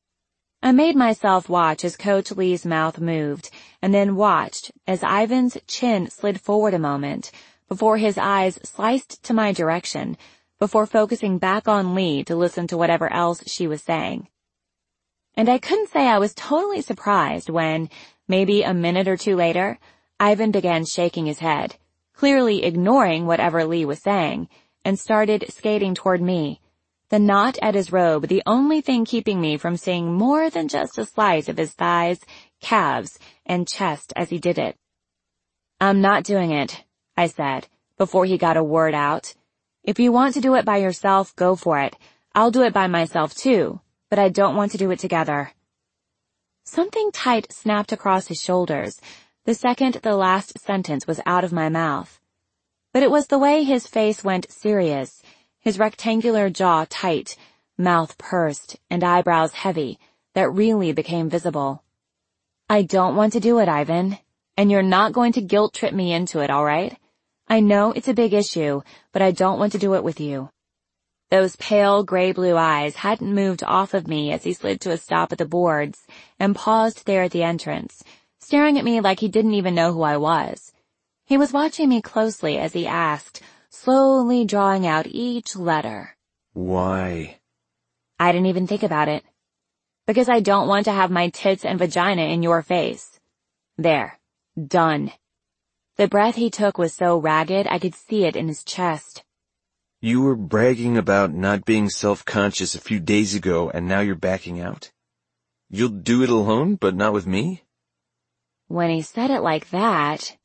I made myself watch as Coach Lee's mouth moved, and then watched as Ivan's chin slid forward a moment, before his eyes sliced to my direction, before focusing back on Lee to listen to whatever else she was saying. And I couldn't say I was totally surprised when, maybe a minute or two later, Ivan began shaking his head, clearly ignoring whatever Lee was saying, and started skating toward me, the knot at his robe the only thing keeping me from seeing more than just a slice of his thighs, calves, and chest as he did it. I'm not doing it, I said, before he got a word out. If you want to do it by yourself, go for it. I'll do it by myself too, but I don't want to do it together. Something tight snapped across his shoulders the second the last sentence was out of my mouth. But it was the way his face went serious, his rectangular jaw tight, mouth pursed, and eyebrows heavy, that really became visible. I don't want to do it, Ivan, and you're not going to guilt-trip me into it, all right? I know it's a big issue, but I don't want to do it with you. Those pale gray-blue eyes hadn't moved off of me as he slid to a stop at the boards and paused there at the entrance, staring at me like he didn't even know who I was. He was watching me closely as he asked, slowly drawing out each letter. Why? I didn't even think about it. Because I don't want to have my tits and vagina in your face. There. Done. The breath he took was so ragged I could see it in his chest. You were bragging about not being self-conscious a few days ago, and now you're backing out? You'll do it alone, but not with me? When he said it like that...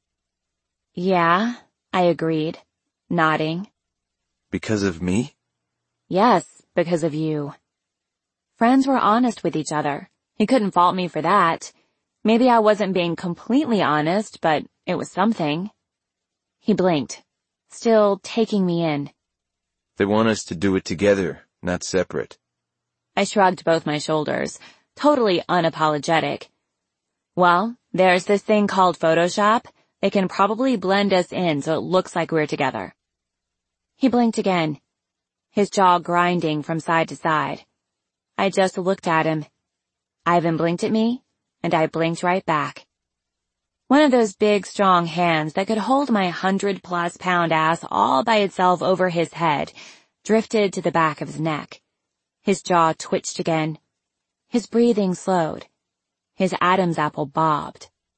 Yeah, I agreed, nodding. Because of me? Yes, because of you. Friends were honest with each other. He couldn't fault me for that. Maybe I wasn't being completely honest, but it was something. He blinked, still taking me in. They want us to do it together, not separate. I shrugged both my shoulders, totally unapologetic. Well, there's this thing called Photoshop. They can probably blend us in so it looks like we're together. He blinked again, his jaw grinding from side to side. I just looked at him. Ivan blinked at me, and I blinked right back. One of those big, strong hands that could hold my 100-plus-pound ass all by itself over his head drifted to the back of his neck. His jaw twitched again. His breathing slowed. His Adam's apple bobbed.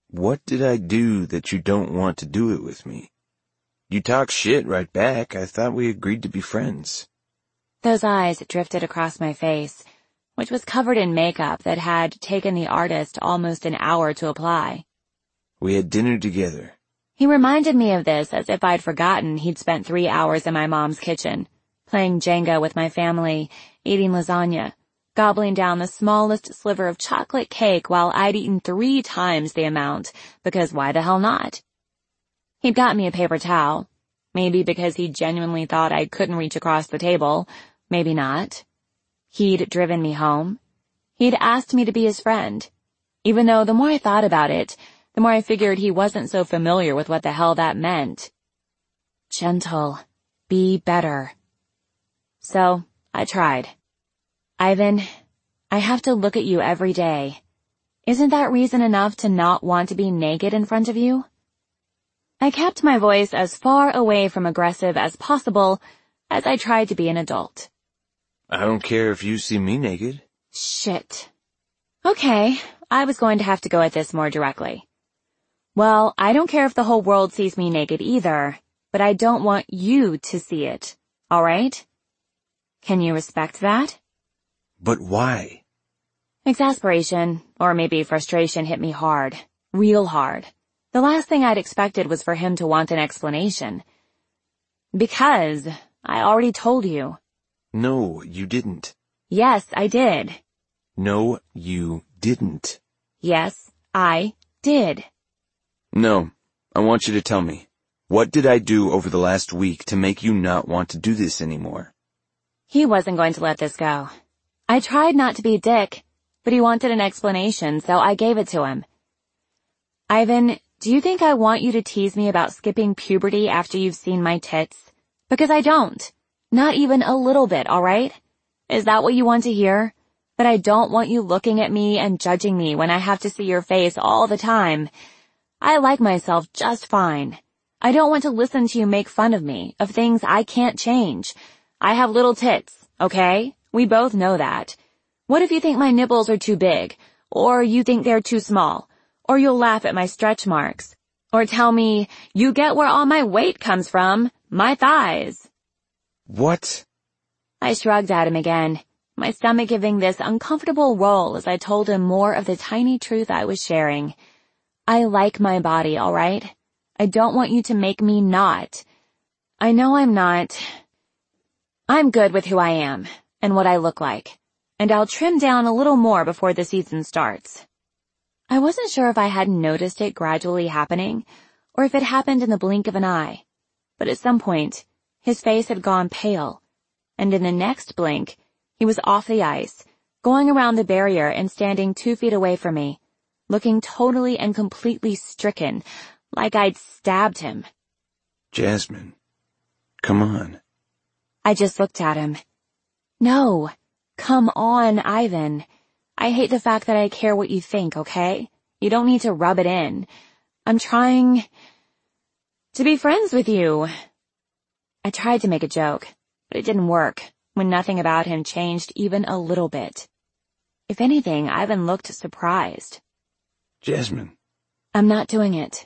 What did I do that you don't want to do it with me? You talk shit right back. I thought we agreed to be friends. Those eyes drifted across my face, which was covered in makeup that had taken the artist almost an hour to apply. We had dinner together. He reminded me of this as if I'd forgotten he'd spent 3 hours in my mom's kitchen, playing Jenga with my family, eating lasagna, gobbling down the smallest sliver of chocolate cake while I'd eaten 3 times the amount, because why the hell not? He'd got me a paper towel, maybe because he genuinely thought I couldn't reach across the table, maybe not. He'd driven me home. He'd asked me to be his friend, even though the more I thought about it, the more I figured he wasn't so familiar with what the hell that meant. Gentle. Be better. So, I tried. Ivan, I have to look at you every day. Isn't that reason enough to not want to be naked in front of you? I kept my voice as far away from aggressive as possible as I tried to be an adult. I don't care if you see me naked. Shit. Okay, I was going to have to go at this more directly. Well, I don't care if the whole world sees me naked either, but I don't want you to see it, all right? Can you respect that? But why? Exasperation, or maybe frustration, hit me hard. Real hard. The last thing I'd expected was for him to want an explanation. Because I already told you. No, you didn't. Yes, I did. No, you didn't. Yes, I did. No, I want you to tell me. What did I do over the last week to make you not want to do this anymore? He wasn't going to let this go. I tried not to be a dick, but he wanted an explanation, so I gave it to him. Ivan, do you think I want you to tease me about skipping puberty after you've seen my tits? Because I don't. Not even a little bit, all right? Is that what you want to hear? That I don't want you looking at me and judging me when I have to see your face all the time. I like myself just fine. I don't want to listen to you make fun of me, of things I can't change. I have little tits, okay? We both know that. What if you think my nipples are too big? Or you think they're too small? Or you'll laugh at my stretch marks? Or tell me, you get where all my weight comes from, my thighs. What? I shrugged at him again, my stomach giving this uncomfortable roll as I told him more of the tiny truth I was sharing. I like my body, all right? I don't want you to make me not. I know I'm not. I'm good with who I am and what I look like, and I'll trim down a little more before the season starts. I wasn't sure if I hadn't noticed it gradually happening or if it happened in the blink of an eye, but at some point, his face had gone pale, and in the next blink, he was off the ice, going around the barrier and standing 2 feet away from me, looking totally and completely stricken, like I'd stabbed him. Jasmine, come on. I just looked at him. No, come on, Ivan. I hate the fact that I care what you think, okay? You don't need to rub it in. I'm trying to be friends with you. I tried to make a joke, but it didn't work when nothing about him changed even a little bit. If anything, Ivan looked surprised. Jasmine. I'm not doing it.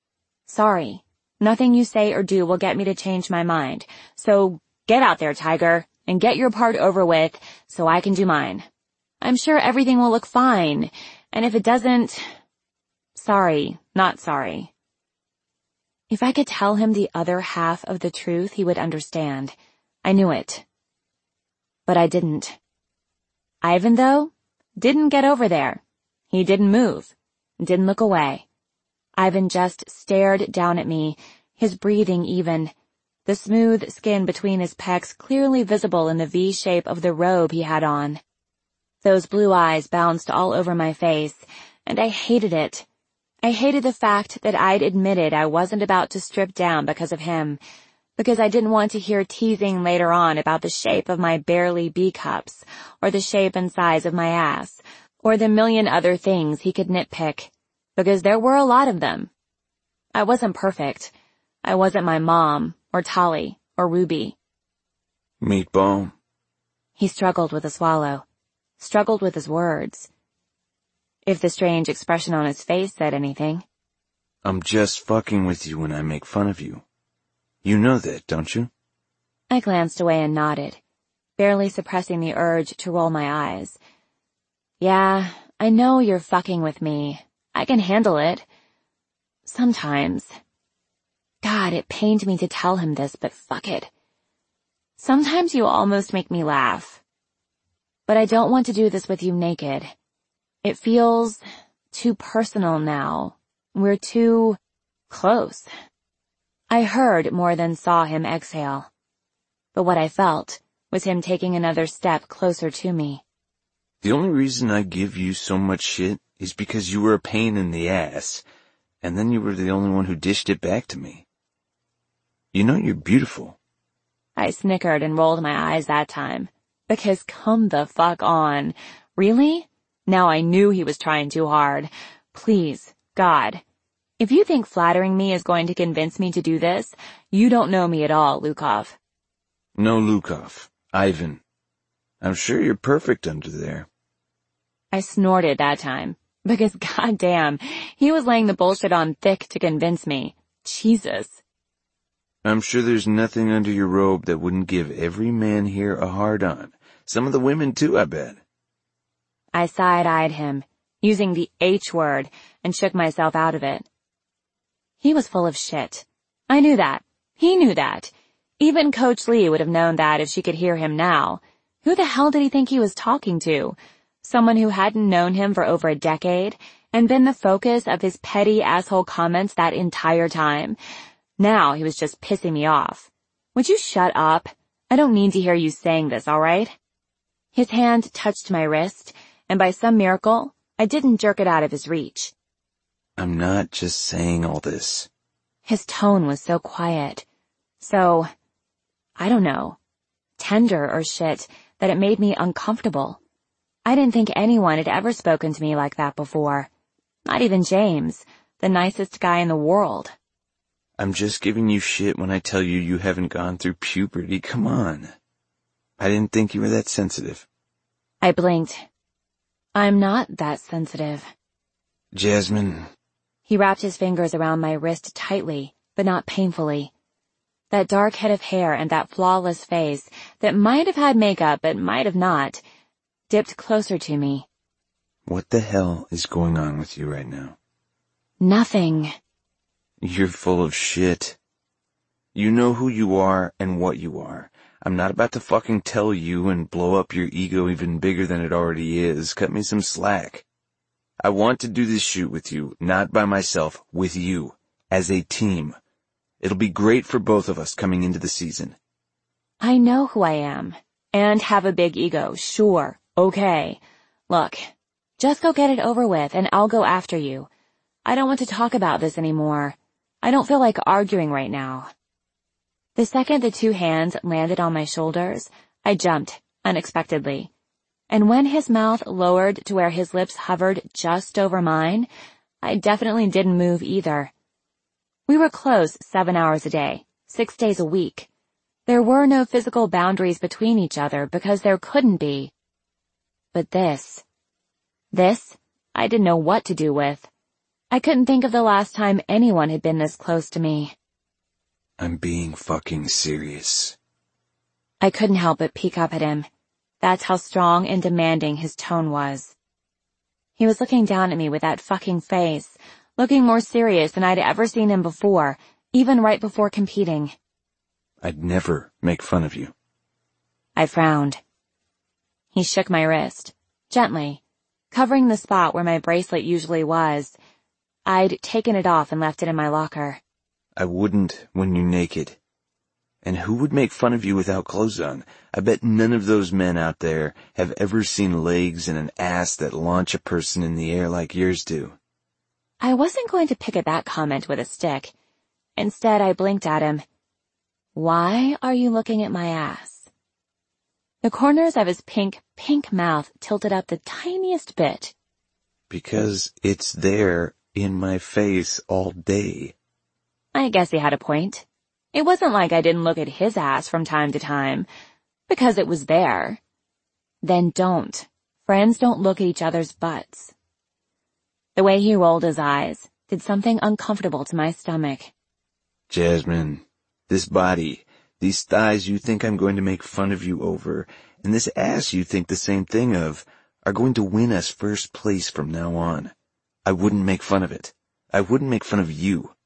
Sorry. Nothing you say or do will get me to change my mind. So get out there, Tiger, and get your part over with so I can do mine. I'm sure everything will look fine, and if it doesn't, sorry, not sorry. If I could tell him the other half of the truth, he would understand. I knew it. But I didn't. Ivan, though, didn't get over there. He didn't move. Didn't look away. Ivan just stared down at me, his breathing even, the smooth skin between his pecs clearly visible in the V shape of the robe he had on. Those blue eyes bounced all over my face, and I hated it. I hated the fact that I'd admitted I wasn't about to strip down because of him, because I didn't want to hear teasing later on about the shape of my barely B cups, or the shape and size of my ass, or the million other things he could nitpick, because there were a lot of them. I wasn't perfect. I wasn't my mom, or Tolly, or Ruby. Meatball. He struggled with a swallow, struggled with his words. If the strange expression on his face said anything, I'm just fucking with you when I make fun of you. You know that, don't you? I glanced away and nodded, barely suppressing the urge to roll my eyes. Yeah, I know you're fucking with me. I can handle it. Sometimes. God, it pained me to tell him this, but fuck it. Sometimes you almost make me laugh. But I don't want to do this with you naked. It feels too personal now. We're too close. I heard more than saw him exhale. But what I felt was him taking another step closer to me. The only reason I give you so much shit is because you were a pain in the ass, and then you were the only one who dished it back to me. You know you're beautiful. I snickered and rolled my eyes that time. Because come the fuck on. Really? Now I knew he was trying too hard. Please, God. If you think flattering me is going to convince me to do this, you don't know me at all, Lukov. No, Lukov. Ivan. I'm sure you're perfect under there. I snorted that time. Because goddamn, he was laying the bullshit on thick to convince me. Jesus. I'm sure there's nothing under your robe that wouldn't give every man here a hard-on. Some of the women too, I bet. I side-eyed him, using the H word, and shook myself out of it. He was full of shit. I knew that. He knew that. Even Coach Lee would have known that if she could hear him now. Who the hell did he think he was talking to? Someone who hadn't known him for over a decade and been the focus of his petty asshole comments that entire time. Now he was just pissing me off. Would you shut up? I don't need to hear you saying this, all right? His hand touched my wrist, and by some miracle, I didn't jerk it out of his reach. I'm not just saying all this. His tone was so quiet. So, I don't know, tender or shit, that it made me uncomfortable. I didn't think anyone had ever spoken to me like that before. Not even James, the nicest guy in the world. I'm just giving you shit when I tell you you haven't gone through puberty. Come on. I didn't think you were that sensitive. I blinked. I'm not that sensitive. Jasmine. He wrapped his fingers around my wrist tightly, but not painfully. That dark head of hair and that flawless face that might have had makeup but might have not, dipped closer to me. What the hell is going on with you right now? Nothing. You're full of shit. You know who you are and what you are. I'm not about to fucking tell you and blow up your ego even bigger than it already is. Cut me some slack. I want to do this shoot with you, not by myself, with you, as a team. It'll be great for both of us coming into the season. I know who I am. And have a big ego, sure, okay. Look, just go get it over with and I'll go after you. I don't want to talk about this anymore. I don't feel like arguing right now. The second the two hands landed on my shoulders, I jumped, unexpectedly. And when his mouth lowered to where his lips hovered just over mine, I definitely didn't move either. We were close 7 hours a day, 6 days a week. There were no physical boundaries between each other because there couldn't be. But this, I didn't know what to do with. I couldn't think of the last time anyone had been this close to me. I'm being fucking serious. I couldn't help but peek up at him. That's how strong and demanding his tone was. He was looking down at me with that fucking face, looking more serious than I'd ever seen him before, even right before competing. I'd never make fun of you. I frowned. He shook my wrist, gently, covering the spot where my bracelet usually was. I'd taken it off and left it in my locker. I wouldn't when you're naked. And who would make fun of you without clothes on? I bet none of those men out there have ever seen legs and an ass that launch a person in the air like yours do. I wasn't going to pick at that comment with a stick. Instead, I blinked at him. Why are you looking at my ass? The corners of his pink mouth tilted up the tiniest bit. Because it's there in my face all day. I guess he had a point. It wasn't like I didn't look at his ass from time to time, because it was there. Then don't. Friends don't look at each other's butts. The way he rolled his eyes, did something uncomfortable to my stomach. Jasmine, this body, these thighs you think I'm going to make fun of you over, and this ass you think the same thing of, are going to win us first place from now on. I wouldn't make fun of it. I wouldn't make fun of you.